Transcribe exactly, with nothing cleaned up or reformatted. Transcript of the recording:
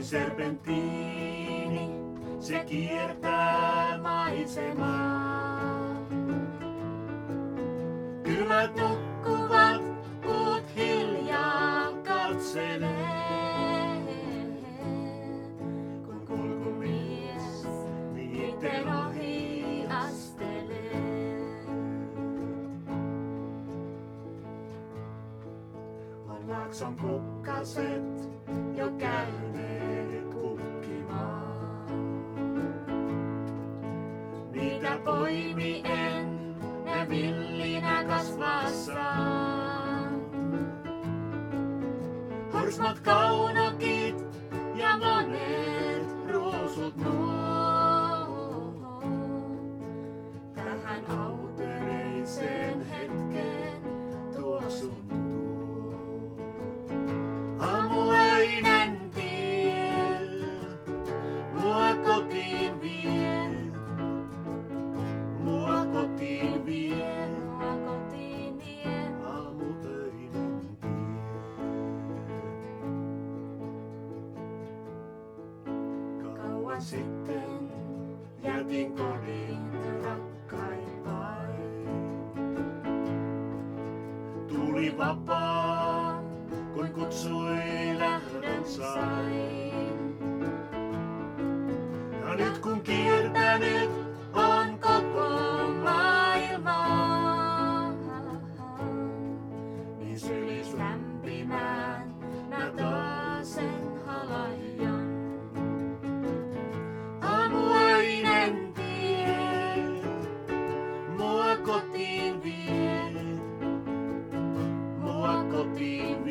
Kuin serpentiini, se kiertää maisemaa. Kylät nukkuvat, puut hiljaa katselee. Kun kulkumies niiden ohi astelee. On laakson kukkaset jo käyneet kukkimaan. Niitä poimien ne villinä kasvassaan. Horsmat kaunokit ja monet ruusut nuo. Tähän autereiseen hetkeen tuoksun tuo. Aamuöinen tie, mua kotiin vie. Mua kotiin vie. Mua kotiin vie. Aamuöinen tie. Kauan sitten jätin kodin rakkaimpai. Tuli vapaa, kun kutsui lähdön sain. Ja nyt kun kiertänyt on koko maailmaa, niin sylis lämpimään mä taasen halahjan. Aamuöinen tie, mua kotiin vie. Mua kotiin